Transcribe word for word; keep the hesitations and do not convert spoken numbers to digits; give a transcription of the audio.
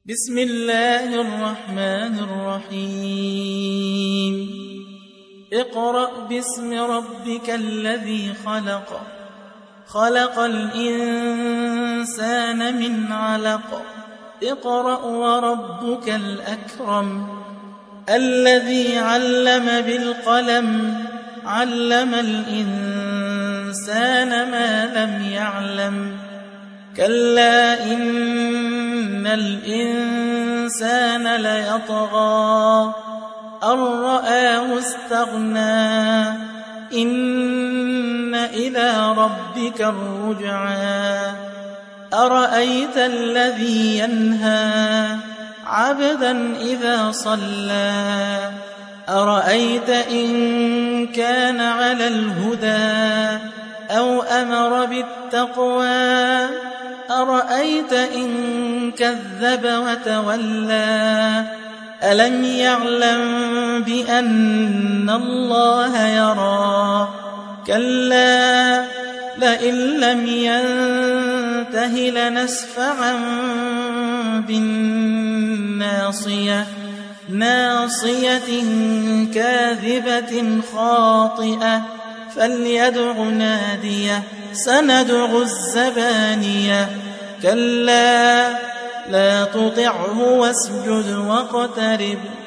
بسم الله الرحمن الرحيم اقرأ باسم ربك الذي خلق خلق الإنسان من علق اقرأ وربك الأكرم الذي علم بالقلم علم الإنسان ما لم يعلم كلا إن الإنسان ليطغى أن رآه استغنى إن إلى ربك الرجعى أرأيت الذي ينهى عبدا إذا صلى أرأيت إن كان على الهدى أو أمر بالتقوى أرأيت إن كذب وتولى ألم يعلم بأن الله يرى كلا لئن لم ينته لنسفعا بالناصية ناصية كاذبة خاطئة فليدع ناديه سندع الزبانية كلا لا تطعه واسجد واقترب